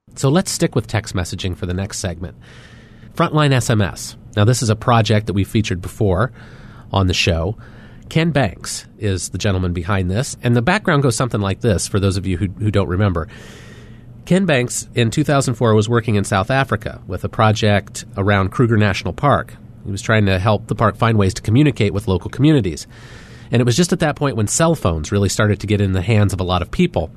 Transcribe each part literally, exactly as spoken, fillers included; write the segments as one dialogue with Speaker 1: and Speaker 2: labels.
Speaker 1: So let's stick with text messaging for the next segment. Frontline S M S. Now, this is a project that we featured before on the show. Ken Banks is the gentleman behind this, and the background goes something like this for those of you who, who don't remember. Ken Banks, in two thousand four, was working in South Africa with a project around Kruger National Park. He was trying to help the park find ways to communicate with local communities. And it was just at that point when cell phones really started to get in the hands of a lot of people.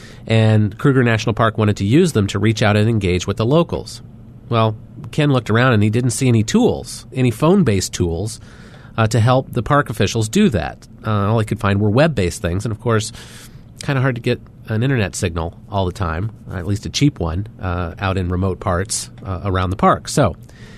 Speaker 1: And Kruger National Park wanted to use them to reach out and engage with the locals. Well, Ken looked around and he didn't see any tools, any phone-based tools, uh, to help the park officials do that. Uh, all he could find were web-based things. And, of course, kind of hard to get an internet signal all the time, or at least a cheap one, uh, out in remote parts uh, around the park. So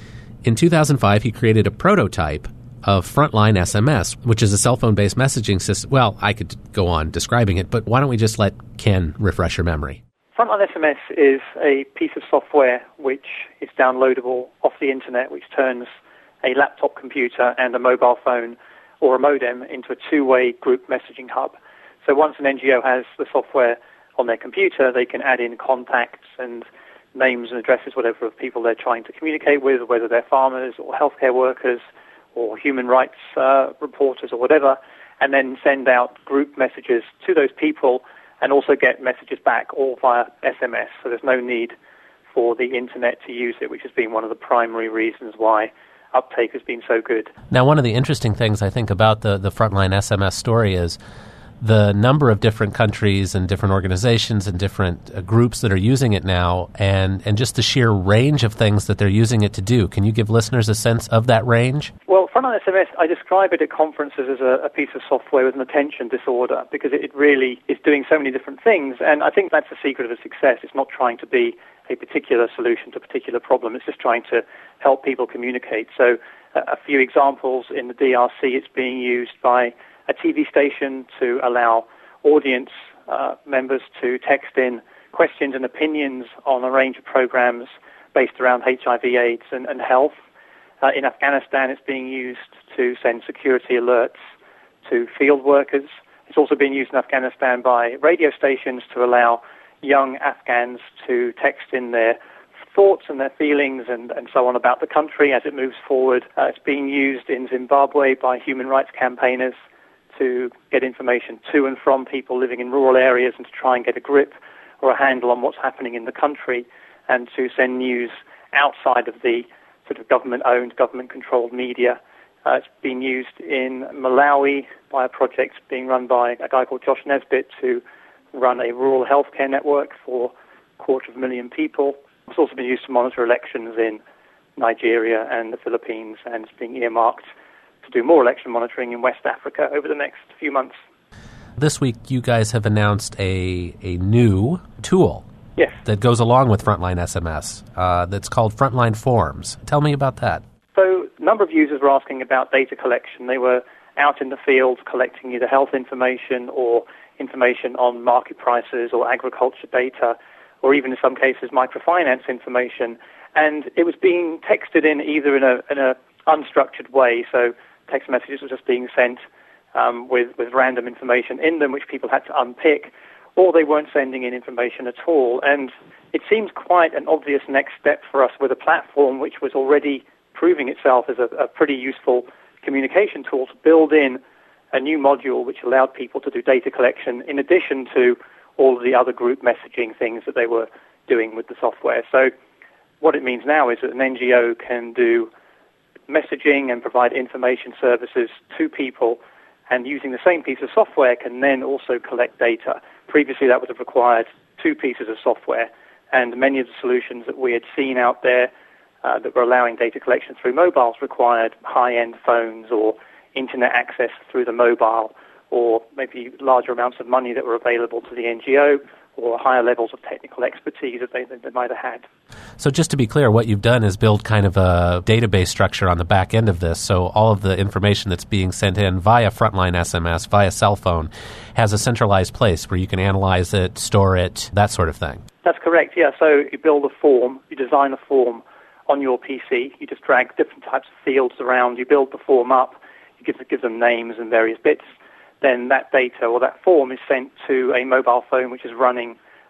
Speaker 1: in two thousand five, he created a prototype of Frontline S M S, which is a cell phone-based messaging system. Well, I could go on describing it, but why don't we just let Ken refresh your memory?
Speaker 2: Frontline S M S is a piece of software which is downloadable off the internet, which turns a laptop computer and a mobile phone or a modem into a two-way group messaging hub. So once an N G O has the software on their computer, they can add in contacts and names and addresses, whatever, of people they're trying to communicate with, whether they're farmers or healthcare workers or human rights uh, reporters or whatever, and then send out group messages to those people and also get messages back all via S M S. So there's no need for the internet to use it, which has been one of the primary reasons why uptake has been so good.
Speaker 1: Now, one of the interesting things I think about the, the Frontline S M S story is the number of different countries and different organizations and different uh, groups that are using it now, and, and just the sheer range of things that they're using it to do. Can you give listeners a sense of that range?
Speaker 2: Well, Frontline S M S, I describe it at conferences as a, a piece of software with an attention disorder because it, it really is doing so many different things, and I think that's the secret of its success. It's not trying to be a particular solution to a particular problem. It's just trying to help people communicate. So uh, a few examples: in the D R C, it's being used by a T V station to allow audience uh, members to text in questions and opinions on a range of programs based around H I V AIDS and, and health. Uh, in Afghanistan, it's being used to send security alerts to field workers. It's also being used in Afghanistan by radio stations to allow young Afghans to text in their thoughts and their feelings and, and so on about the country as it moves forward. Uh, it's being used in Zimbabwe by human rights campaigners to get information to and from people living in rural areas and to try and get a grip or a handle on what's happening in the country and to send news outside of the sort of government-owned, government-controlled media. Uh, it's been used in Malawi by a project being run by a guy called Josh Nesbitt to run a rural healthcare network for a quarter of a million people. It's also been used to monitor elections in Nigeria and the Philippines, and it's being earmarked to do more election monitoring in West Africa over the next few months.
Speaker 1: This week, you guys have announced a, a new tool
Speaker 2: yes.
Speaker 1: that goes along with Frontline S M S uh, that's called Frontline Forms. Tell me about that.
Speaker 2: So a number of users were asking about data collection. They were out in the field collecting either health information or information on market prices or agriculture data, or even in some cases microfinance information. And it was being texted in either in a, in a unstructured way, so text messages were just being sent um, with, with random information in them, which people had to unpick, or they weren't sending in information at all. And it seems quite an obvious next step for us with a platform which was already proving itself as a, a pretty useful communication tool to build in a new module which allowed people to do data collection in addition to all of the other group messaging things that they were doing with the software. So what it means now is that an N G O can do messaging and provide information services to people, and using the same piece of software can then also collect data. Previously that would have required two pieces of software, and many of the solutions that we had seen out there uh, that were allowing data collection through mobiles required high-end phones or internet access through the mobile, or maybe larger amounts of money that were available to the N G O, or higher levels of technical expertise that they, that they might have had.
Speaker 1: So just to be clear, what you've done is build kind of a database structure on the back end of this, so all of the information that's being sent in via Frontline S M S, via cell phone, has a centralized place where you can analyze it, store it, that sort of thing.
Speaker 2: That's correct, yeah. So you build a form, you design a form on your P C, you just drag different types of fields around, you build the form up, you give, give them names and various bits. Then that data or that form is sent to a mobile phone which is running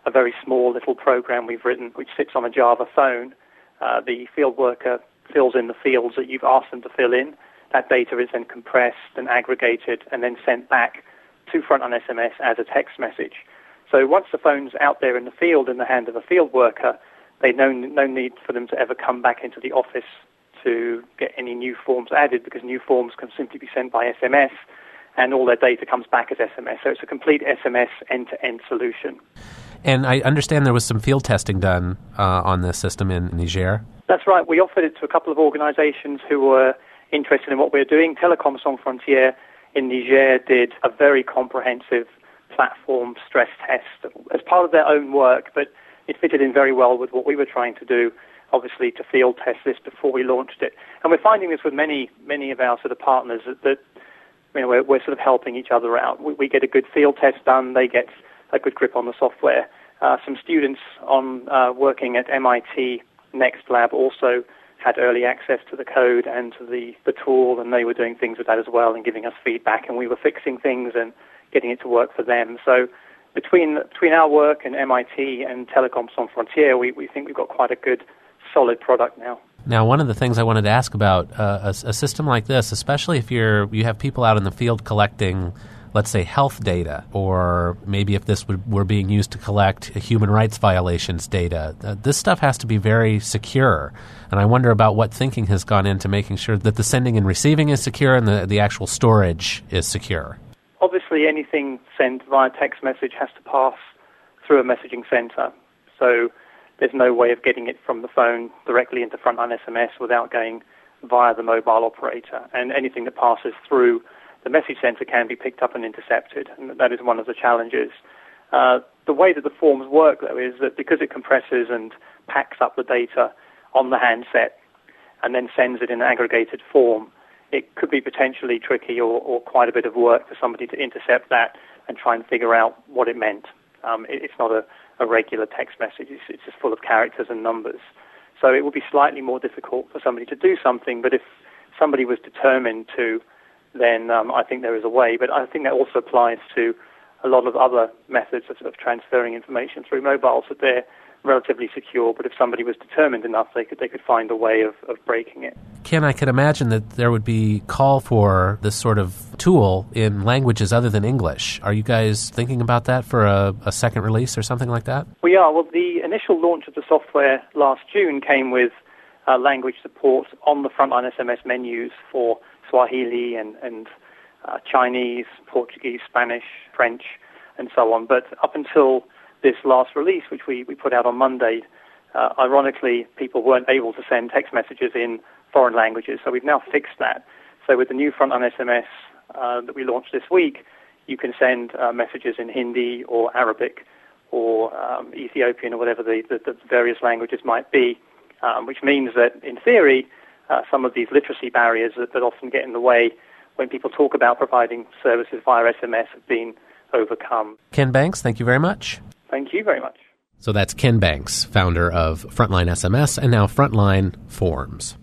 Speaker 2: a very small little program we've written which sits on a Java phone. Uh, the field worker fills in the fields that you've asked them to fill in. That data is then compressed and aggregated and then sent back to Frontline S M S as a text message. So once the phone's out there in the field in the hand of a field worker, there's no, no need for them to ever come back into the office to get any new forms added, because new forms can simply be sent by S M S and all their data comes back as S M S. So it's a complete S M S end-to-end solution.
Speaker 1: And I understand there was some field testing done uh, on this system in Niger.
Speaker 2: That's right. We offered it to a couple of organizations who were interested in what we were doing. Telecom Sans Frontières in Niger did a very comprehensive platform stress test as part of their own work, but it fitted in very well with what we were trying to do, obviously, to field test this before we launched it. And we're finding this with many, many of our sort of partners, that, that you know, we're, we're sort of helping each other out. We, we get a good field test done, they get a good grip on the software. Uh, some students on uh, working at M I T Next Lab also had early access to the code and to the, the tool, and they were doing things with that as well and giving us feedback, and we were fixing things and getting it to work for them. So between between our work and M I T and Telecom Sans Frontières, we, we think we've got quite a good, solid product now.
Speaker 1: Now, one of the things I wanted to ask about uh, a, a system like this, especially if you're you have people out in the field collecting, let's say, health data, or maybe if this would, were being used to collect human rights violations data, uh, this stuff has to be very secure. And I wonder about what thinking has gone into making sure that the sending and receiving is secure and the, the actual storage is secure.
Speaker 2: Obviously, anything sent via text message has to pass through a messaging center. So there's no way of getting it from the phone directly into Frontline S M S without going via the mobile operator. And anything that passes through the message center can be picked up and intercepted, and that is one of the challenges. Uh, the way that the forms work, though, is that because it compresses and packs up the data on the handset and then sends it in an aggregated form, it could be potentially tricky or, or quite a bit of work for somebody to intercept that and try and figure out what it meant. Um, it, it's not a, a regular text message. It's, it's just full of characters and numbers. So it would be slightly more difficult for somebody to do something, but if somebody was determined to, then um, I think there is a way. But I think that also applies to a lot of other methods of, of transferring information through mobiles, that they're relatively secure, but if somebody was determined enough, they could they could find a way of, of breaking it.
Speaker 1: Ken, I could imagine that there would be call for this sort of tool in languages other than English. Are you guys thinking about that for a, a second release or something like that?
Speaker 2: We are. Well, the initial launch of the software last June came with uh, language support on the Frontline S M S menus for Swahili and, and uh, Chinese, Portuguese, Spanish, French, and so on. But up until this last release, which we, we put out on Monday, uh, ironically, people weren't able to send text messages in foreign languages. So we've now fixed that. So with the new Frontline S M S uh, that we launched this week, you can send uh, messages in Hindi or Arabic or um, Ethiopian or whatever the, the, the various languages might be, um, which means that, in theory, uh, some of these literacy barriers that, that often get in the way when people talk about providing services via S M S have been overcome.
Speaker 1: Ken Banks, thank you very much.
Speaker 2: Thank you very much.
Speaker 1: So that's Ken Banks, founder of Frontline S M S and now Frontline Forms.